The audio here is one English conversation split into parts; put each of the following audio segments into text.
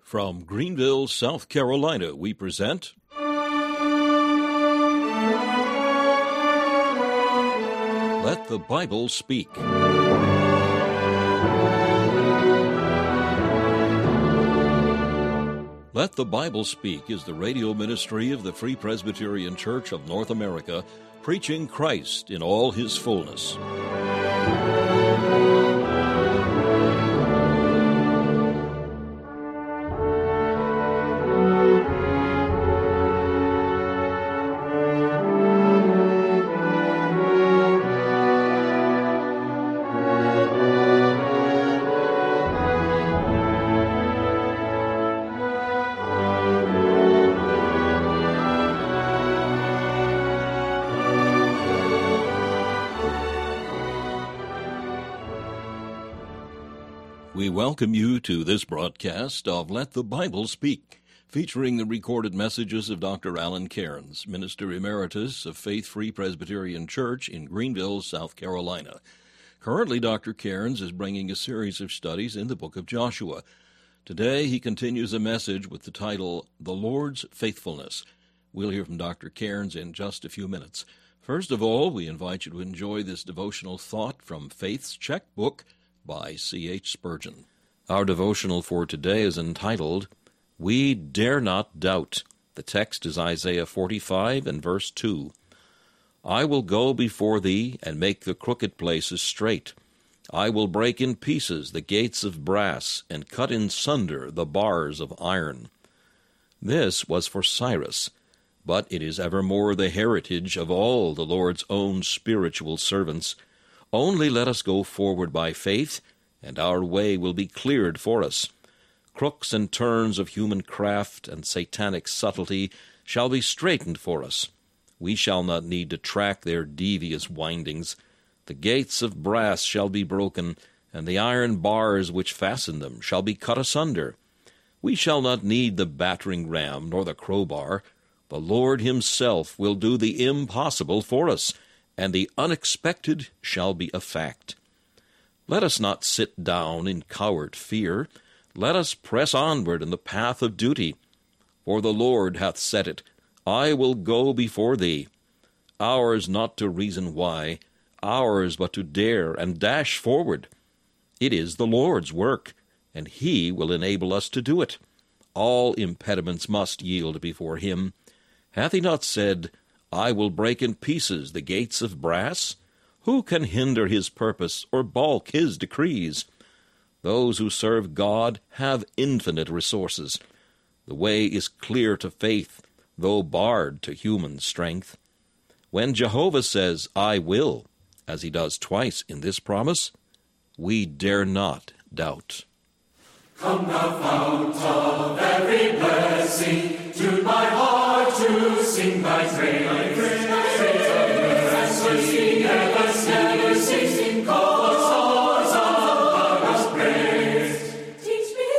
From Greenville, South Carolina, we present Let the Bible Speak. Let the Bible Speak is the radio ministry of the Free Presbyterian Church of North America, preaching Christ in all his fullness. We welcome you to this broadcast of Let the Bible Speak, featuring the recorded messages of Dr. Alan Cairns, Minister Emeritus of Faith Free Presbyterian Church in Greenville, South Carolina. Currently, Dr. Cairns is bringing a series of studies in the book of Joshua. Today, he continues a message with the title, The Lord's Faithfulness. We'll hear from Dr. Cairns in just a few minutes. First of all, we invite you to enjoy this devotional thought from Faith's Checkbook by C.H. Spurgeon. Our devotional for today is entitled, We Dare Not Doubt. The text is Isaiah 45 and verse 2. I will go before thee and make the crooked places straight. I will break in pieces the gates of brass and cut in sunder the bars of iron. This was for Cyrus, but it is evermore the heritage of all the Lord's own spiritual servants. Only let us go forward by faith, and our way will be cleared for us. Crooks and turns of human craft and satanic subtlety shall be straightened for us. We shall not need to track their devious windings. The gates of brass shall be broken, and the iron bars which fasten them shall be cut asunder. We shall not need the battering ram nor the crowbar. The Lord himself will do the impossible for us, and the unexpected shall be a fact. Let us not sit down in coward fear. Let us press onward in the path of duty. For the Lord hath said it, I will go before thee. Ours not to reason why, ours but to dare and dash forward. It is the Lord's work, and he will enable us to do it. All impediments must yield before him. Hath he not said, I will break in pieces the gates of brass? Who can hinder his purpose or balk his decrees? Those who serve God have infinite resources. The way is clear to faith, though barred to human strength. When Jehovah says, I will, as he does twice in this promise, we dare not doubt. Come thou fount of every blessing, tune my heart to sing thy praise. Praise of mercy, never ceasing, call the songs of harvest praise. Teach me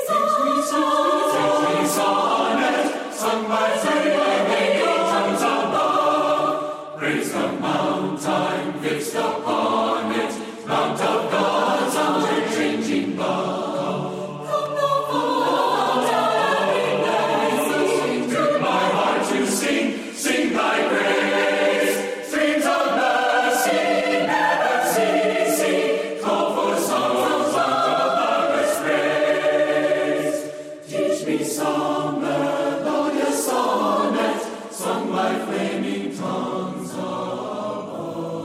sonnet, sung by angels above. Praise the mountain fixed upon it, mount of God's unchanging love. Sing thy praise, streams of mercy never ceasing, call for songs of harvest praise. Teach me some melodious sonnet, sung by flaming tongues above.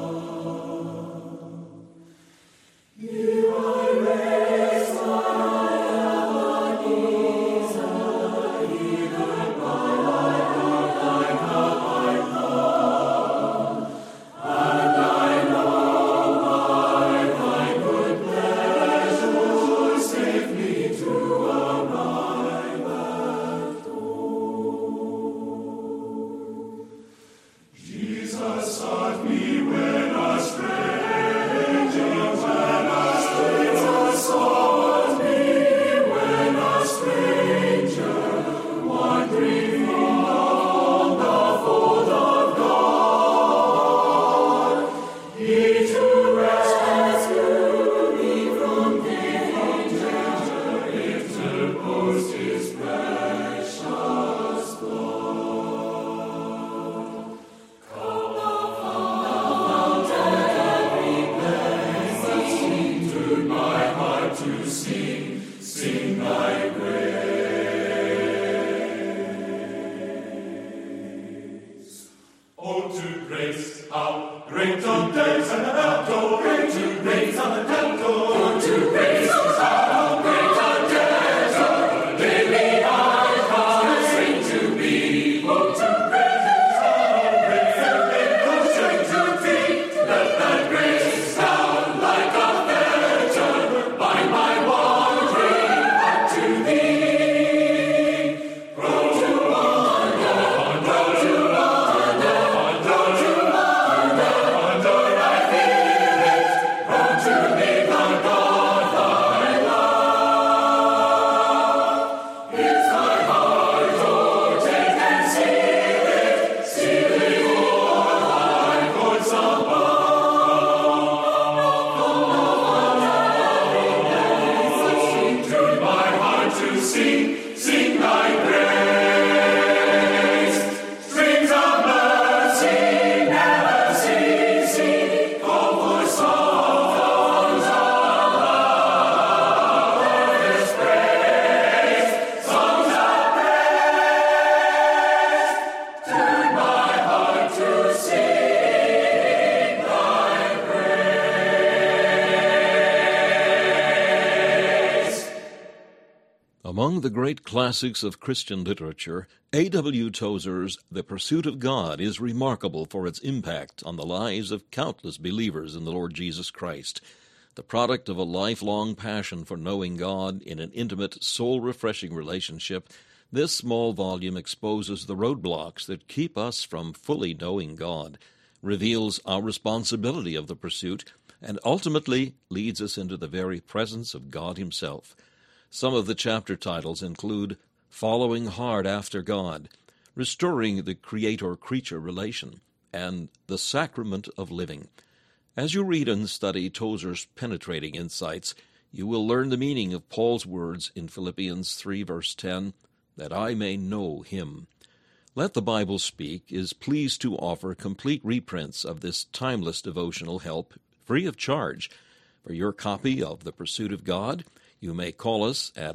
Here I raise my Ebenezer, eager by save me to arrive. sing, sing thy praise. Streams of mercy never ceasing, call for songs of love, earth's praise, songs of praise. Turn my heart to sing thy praise. Among the great classics of Christian literature, A.W. Tozer's The Pursuit of God is remarkable for its impact on the lives of countless believers in the Lord Jesus Christ. The product of a lifelong passion for knowing God in an intimate, soul-refreshing relationship, this small volume exposes the roadblocks that keep us from fully knowing God, reveals our responsibility of the pursuit, and ultimately leads us into the very presence of God Himself. Some of the chapter titles include Following Hard After God, Restoring the Creator-Creature Relation, and The Sacrament of Living. As you read and study Tozer's penetrating insights, you will learn the meaning of Paul's words in Philippians 3, verse 10, that I may know Him. Let the Bible Speak is pleased to offer complete reprints of this timeless devotional help free of charge. For your copy of The Pursuit of God, you may call us at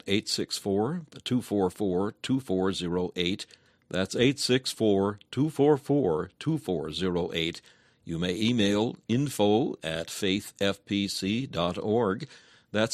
864-244-2408. That's 864-244-2408. You may email info@faithfpc.org. That's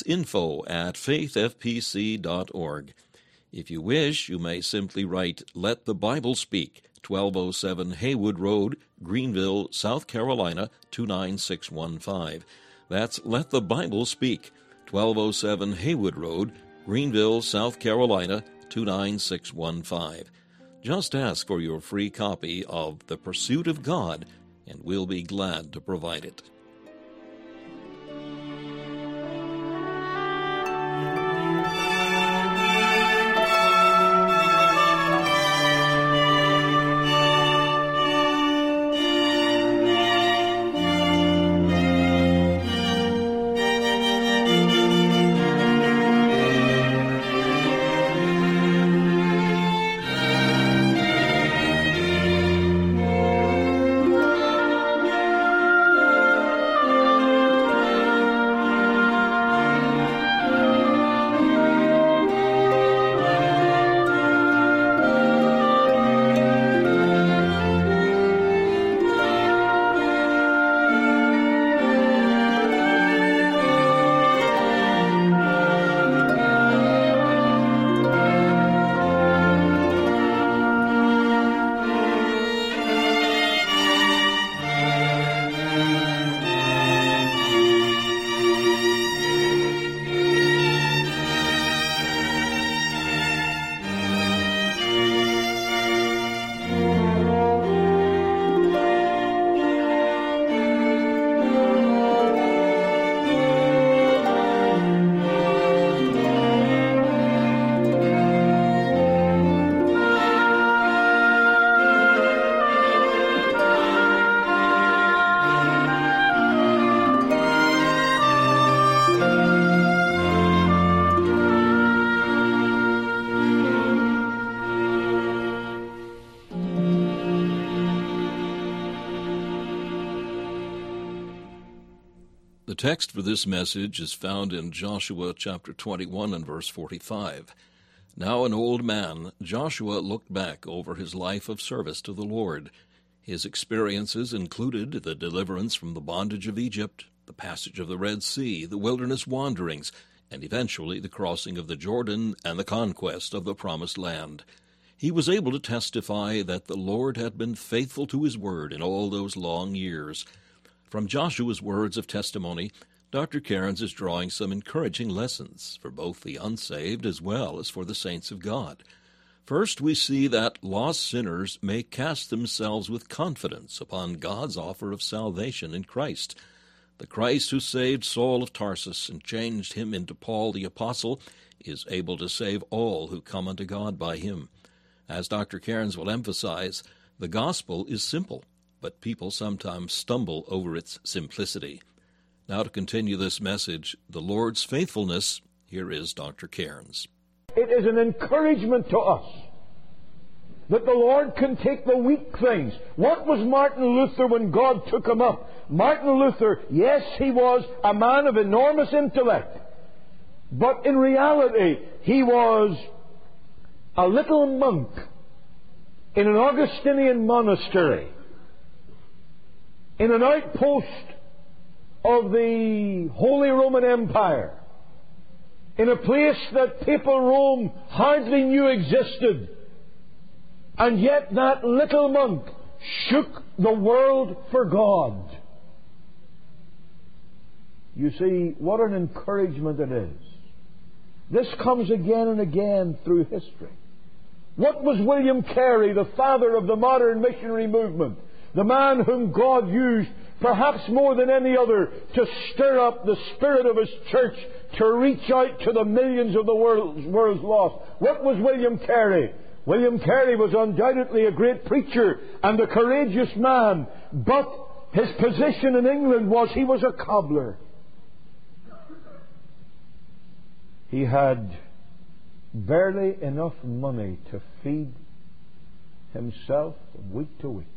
info@faithfpc.org. If you wish, you may simply write Let the Bible Speak, 1207 Haywood Road, Greenville, South Carolina, 29615. That's Let the Bible Speak, 1207 Haywood Road, Greenville, South Carolina, 29615. Just ask for your free copy of The Pursuit of God, and we'll be glad to provide it. The text for this message is found in Joshua chapter 21 and verse 45. Now an old man, Joshua looked back over his life of service to the Lord. His experiences included the deliverance from the bondage of Egypt, the passage of the Red Sea, the wilderness wanderings, and eventually the crossing of the Jordan and the conquest of the Promised Land. He was able to testify that the Lord had been faithful to His word in all those long years. From Joshua's words of testimony, Dr. Cairns is drawing some encouraging lessons for both the unsaved as well as for the saints of God. First, we see that lost sinners may cast themselves with confidence upon God's offer of salvation in Christ. The Christ who saved Saul of Tarsus and changed him into Paul the Apostle is able to save all who come unto God by him. As Dr. Cairns will emphasize, the gospel is simple, but people sometimes stumble over its simplicity. Now to continue this message, The Lord's Faithfulness, here is Dr. Cairns. it is an encouragement to us that the Lord can take the weak things. What was Martin Luther when God took him up? Martin Luther, yes, he was a man of enormous intellect, but in reality he was a little monk in an Augustinian monastery, in an outpost of the Holy Roman Empire, in a place that papal Rome hardly knew existed. And yet that little monk shook the world for God. You see, what an encouragement it is. This comes again and again through history. What was William Carey, the father of the modern missionary movement, the man whom God used perhaps more than any other to stir up the spirit of His church to reach out to the millions of the world's lost? What was William Carey? William Carey was undoubtedly a great preacher and a courageous man, but his position in England was he was a cobbler. He had barely enough money to feed himself from week to week.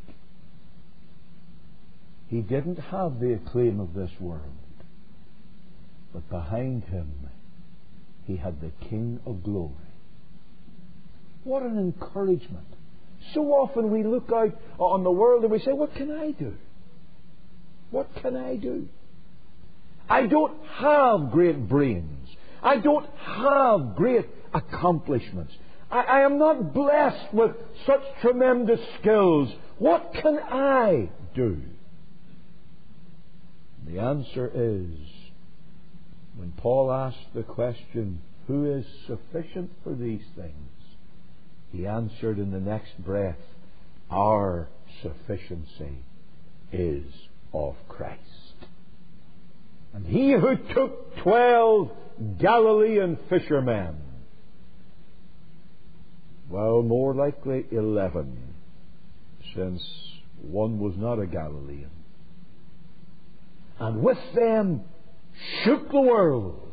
He didn't have the acclaim of this world, but behind him he had the King of Glory. What an encouragement. So often we look out on the world and we say, what can I do? What can I do? I don't have great brains. I don't have great accomplishments. I am not blessed with such tremendous skills. What can I do? The answer is, when Paul asked the question, who is sufficient for these things? He answered in the next breath, our sufficiency is of Christ. And he who took 12 Galilean fishermen, well, more likely 11, since one was not a Galilean, and with them shook the world,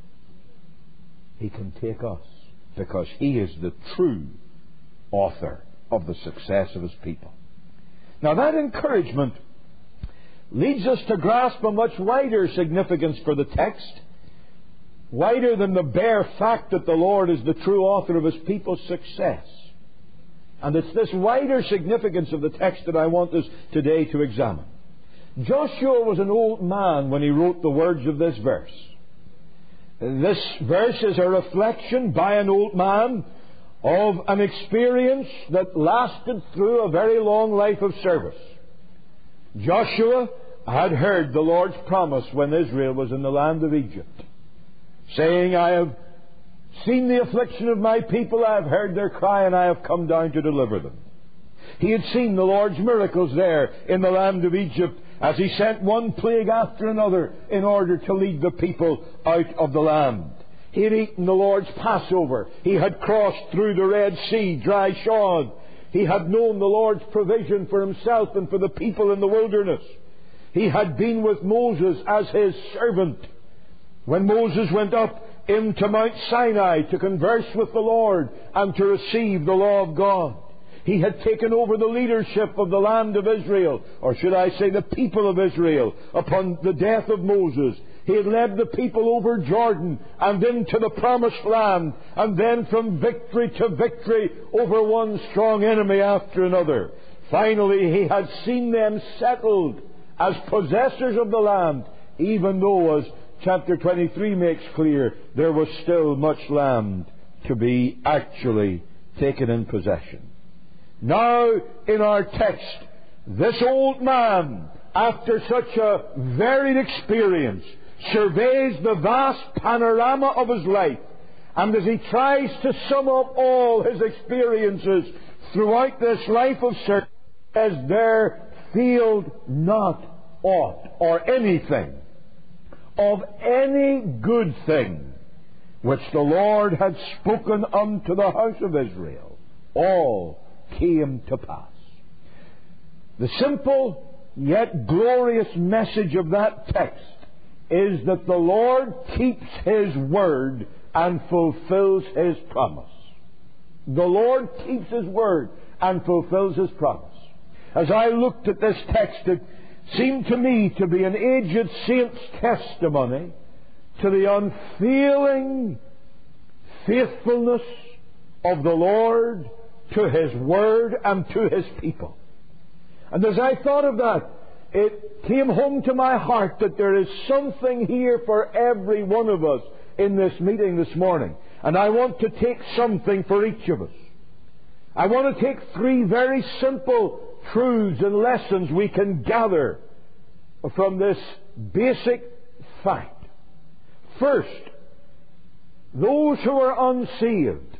He can take us, because He is the true author of the success of His people. Now that encouragement leads us to grasp a much wider significance for the text, wider than the bare fact that the Lord is the true author of His people's success. And it's this wider significance of the text that I want us today to examine. Joshua was an old man when he wrote the words of this verse. This verse is a reflection by an old man of an experience that lasted through a very long life of service. Joshua had heard the Lord's promise when Israel was in the land of Egypt, saying, I have seen the affliction of my people, I have heard their cry, and I have come down to deliver them. He had seen the Lord's miracles there in the land of Egypt as He sent one plague after another in order to lead the people out of the land. He had eaten the Lord's Passover. He had crossed through the Red Sea, dry shod. He had known the Lord's provision for Himself and for the people in the wilderness. He had been with Moses as His servant. When Moses went up into Mount Sinai to converse with the Lord and to receive the law of God, He had taken over the leadership of the land of Israel, or should I say the people of Israel, upon the death of Moses. He had led the people over Jordan and into the promised land, and then from victory to victory over one strong enemy after another. Finally, He had seen them settled as possessors of the land, even though, as chapter 23 makes clear, there was still much land to be actually taken in possession. Now, in our text, this old man, after such a varied experience, surveys the vast panorama of his life, and as he tries to sum up all his experiences throughout this life of service, says, there failed not aught or anything of any good thing which the Lord had spoken unto the house of Israel. All came to pass. The simple yet glorious message of that text is that the Lord keeps His word and fulfills His promise. The Lord keeps His word and fulfills His promise. As I looked at this text, it seemed to me to be an aged saint's testimony to the unfailing faithfulness of the Lord to His word and to His people. And as I thought of that, it came home to my heart that there is something here for every one of us in this meeting this morning. And I want to take something for each of us. I want to take 3 very simple truths and lessons we can gather from this basic fact. First, those who are unsaved,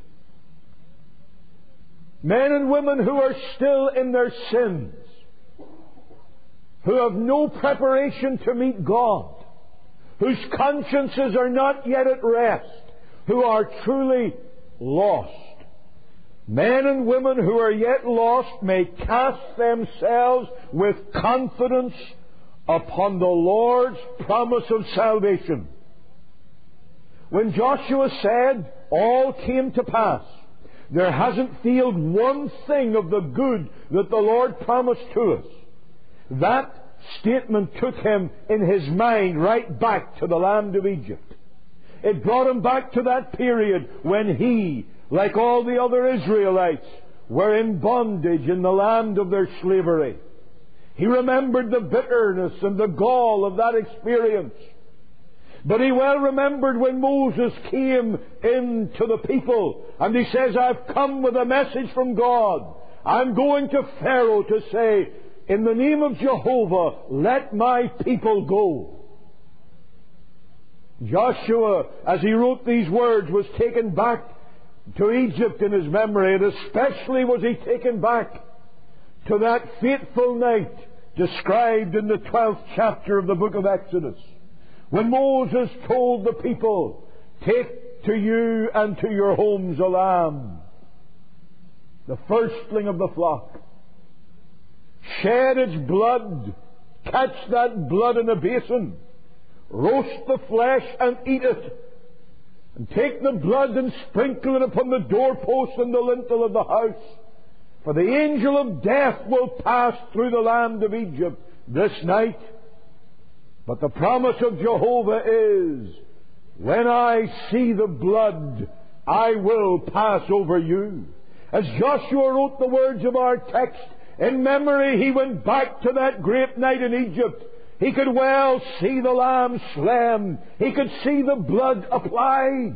men and women who are still in their sins, who have no preparation to meet God, whose consciences are not yet at rest, who are truly lost. Men and women who are yet lost may cast themselves with confidence upon the Lord's promise of salvation. When Joshua said, all came to pass, there hasn't failed one thing of the good that the Lord promised to us. That statement took him in his mind right back to the land of Egypt. It brought him back to that period when he, like all the other Israelites, were in bondage in the land of their slavery. He remembered the bitterness and the gall of that experience. But he well remembered when Moses came in to the people and he says, I've come with a message from God. I'm going to Pharaoh to say, in the name of Jehovah, let my people go. Joshua, as he wrote these words, was taken back to Egypt in his memory, and especially was he taken back to that fateful night described in the 12th chapter of the book of Exodus, when Moses told the people, take to you and to your homes a lamb, the firstling of the flock. Shed its blood, catch that blood in a basin, roast the flesh and eat it, and take the blood and sprinkle it upon the doorpost and the lintel of the house. For the angel of death will pass through the land of Egypt this night. But the promise of Jehovah is, when I see the blood, I will pass over you. As Joshua wrote the words of our text, in memory he went back to that great night in Egypt. He could well see the lamb slain. He could see the blood applied.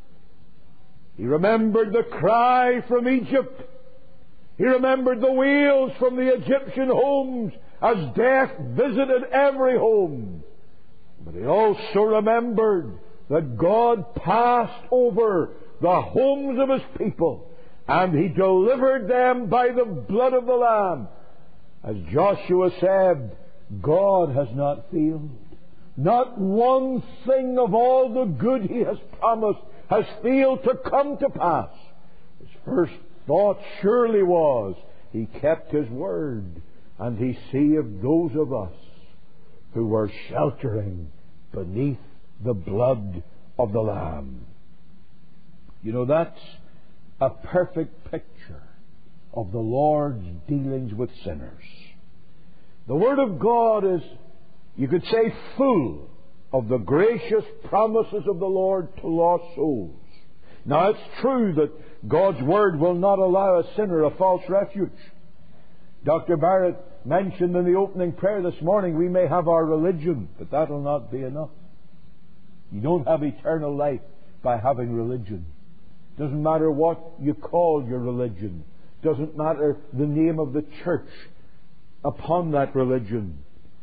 He remembered the cry from Egypt. He remembered the wails from the Egyptian homes as death visited every home. But he also remembered that God passed over the homes of His people, and He delivered them by the blood of the Lamb. As Joshua said, God has not failed. Not one thing of all the good He has promised has failed to come to pass. His first thought surely was, He kept His word, and He saved those of us who were sheltering beneath the blood of the Lamb. You know, that's a perfect picture of the Lord's dealings with sinners. The Word of God is, you could say, full of the gracious promises of the Lord to lost souls. Now, it's true that God's Word will not allow a sinner a false refuge. Dr. Barrett mentioned in the opening prayer this morning, we may have our religion, but that'll not be enough. You don't have eternal life by having religion. Doesn't matter what you call your religion. Doesn't matter the name of the church upon that religion.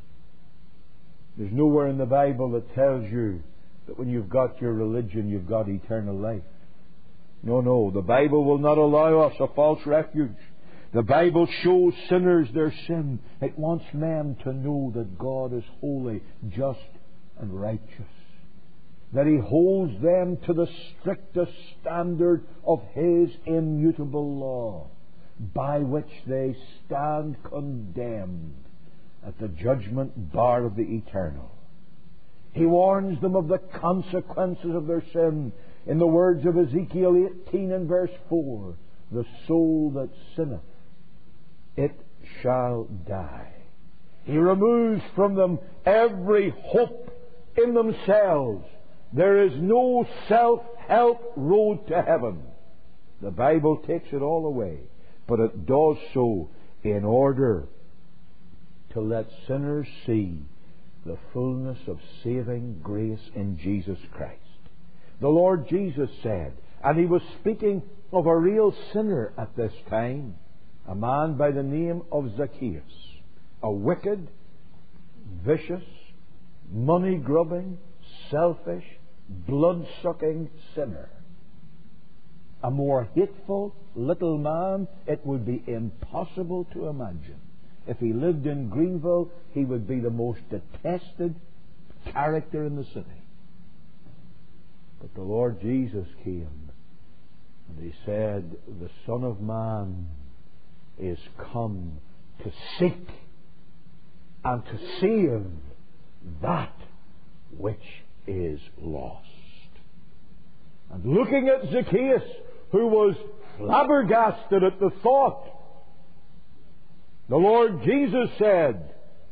There's nowhere in the Bible that tells you that when you've got your religion, you've got eternal life. No. The Bible will not allow us a false refuge. The Bible shows sinners their sin. It wants men to know that God is holy, just, and righteous. That He holds them to the strictest standard of His immutable law, by which they stand condemned at the judgment bar of the eternal. He warns them of the consequences of their sin In the words of Ezekiel 18 and verse 4, the soul that sinneth, it shall die. He removes from them every hope in themselves. There is no self-help road to heaven. The Bible takes it all away, but it does so in order to let sinners see the fullness of saving grace in Jesus Christ. The Lord Jesus said, and He was speaking of a real sinner at this time, a man by the name of Zacchaeus, a wicked, vicious, money-grubbing, selfish, blood-sucking sinner. A more hateful little man it would be impossible to imagine. If he lived in Greenville, he would be the most detested character in the city. But the Lord Jesus came, and He said, the Son of Man is come to seek and to save that which is lost. And looking at Zacchaeus, who was flabbergasted at the thought, the Lord Jesus said,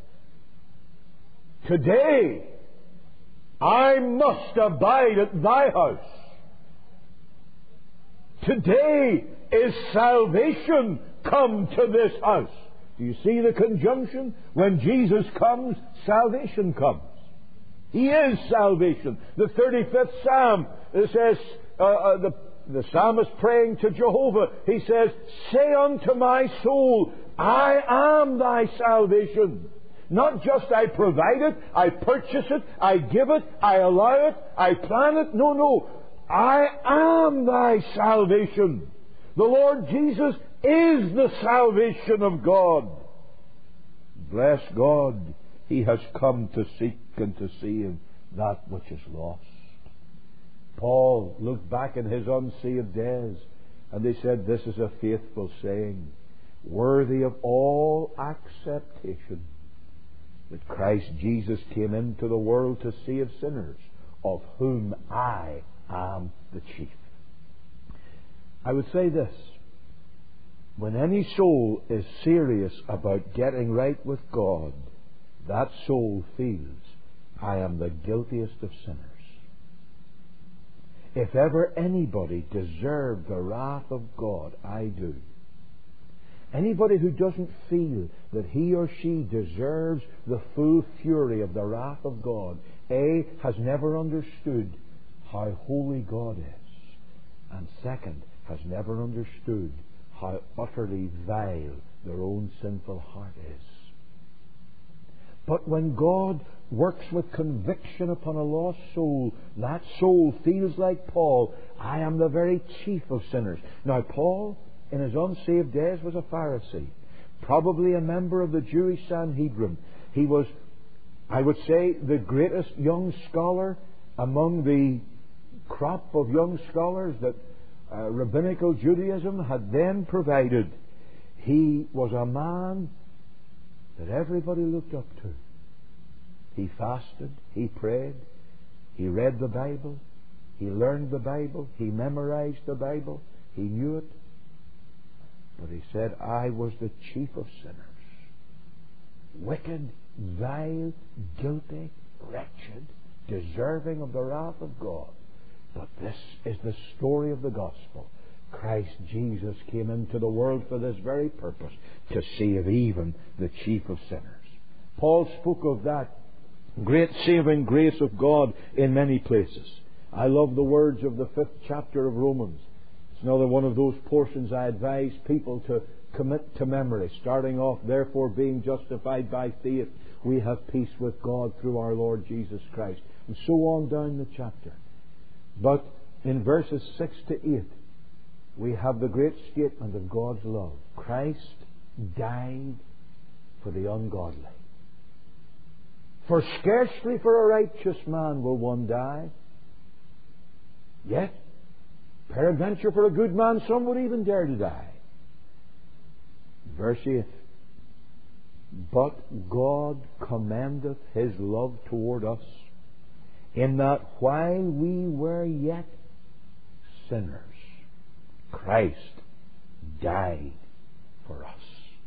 today I must abide at thy house. Today is salvation come to this house. Do you see the conjunction? When Jesus comes, salvation comes. He is salvation. The 35th Psalm, it says, the psalmist praying to Jehovah, he says, say unto my soul, I am thy salvation. Not just I provide it, I purchase it, I give it, I allow it, I plan it. No. I am thy salvation. The Lord Jesus is the salvation of God. Bless God, He has come to seek and to save that which is lost. Paul looked back in his unsaved days, and he said, this is a faithful saying, worthy of all acceptation, that Christ Jesus came into the world to save sinners, of whom I am the chief. I would say this: when any soul is serious about getting right with God, that soul feels, I am the guiltiest of sinners. If ever anybody deserved the wrath of God, I do. Anybody who doesn't feel that he or she deserves the full fury of the wrath of God, A, has never understood how holy God is, and second, has never understood how utterly vile their own sinful heart is. But when God works with conviction upon a lost soul, that soul feels like Paul, I am the very chief of sinners. Now, Paul, in his unsaved days, was a Pharisee, probably a member of the Jewish Sanhedrin. He was, I would say, the greatest young scholar among the crop of young scholars that rabbinical Judaism had then provided. He was a man that everybody looked up to. He fasted, he prayed, he read the Bible, he learned the Bible, he memorized the Bible, he knew it. But he said, I was the chief of sinners. Wicked, vile, guilty, wretched, deserving of the wrath of God. But this is the story of the gospel. Christ Jesus came into the world for this very purpose, to save even the chief of sinners. Paul spoke of that great saving grace of God in many places. I love the words of the 5th chapter of Romans. It's another one of those portions I advise people to commit to memory, starting off, therefore being justified by faith, we have peace with God through our Lord Jesus Christ. And so on down the chapter. But in verses 6 to 8, we have the great statement of God's love. Christ died for the ungodly. For scarcely for a righteous man will one die. Yet, peradventure for a good man some would even dare to die. Verse 8. But God commendeth His love toward us, in that while we were yet sinners, Christ died for us.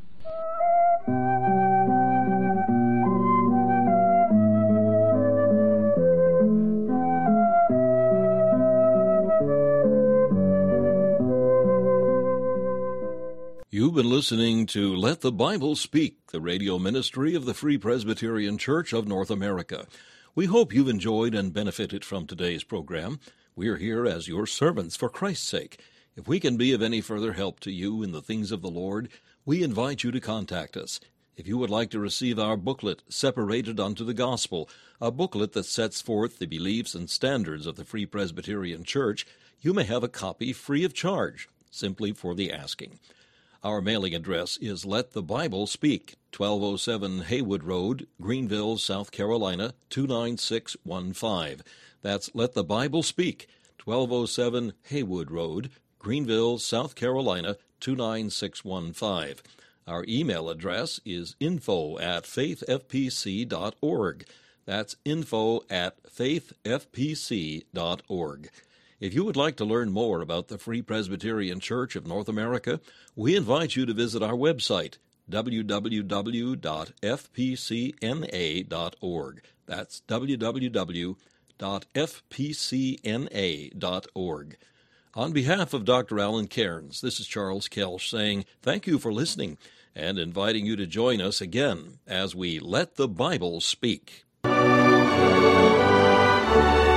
You've been listening to Let the Bible Speak, the radio ministry of the Free Presbyterian Church of North America. We hope you've enjoyed and benefited from today's program. We're here as your servants for Christ's sake. If we can be of any further help to you in the things of the Lord, we invite you to contact us. If you would like to receive our booklet, Separated Unto the Gospel, a booklet that sets forth the beliefs and standards of the Free Presbyterian Church, you may have a copy free of charge, simply for the asking. Our mailing address is Let the Bible Speak, 1207 Haywood Road, Greenville, South Carolina, 29615. That's Let the Bible Speak, 1207 Haywood Road, Greenville, South Carolina, 29615. Our email address is info@faithfpc.org. That's info@faithfpc.org. If you would like to learn more about the Free Presbyterian Church of North America, we invite you to visit our website, www.fpcna.org. That's www.fpcna.org. On behalf of Dr. Alan Cairns, this is Charles Kelsch saying thank you for listening and inviting you to join us again as we Let the Bible Speak.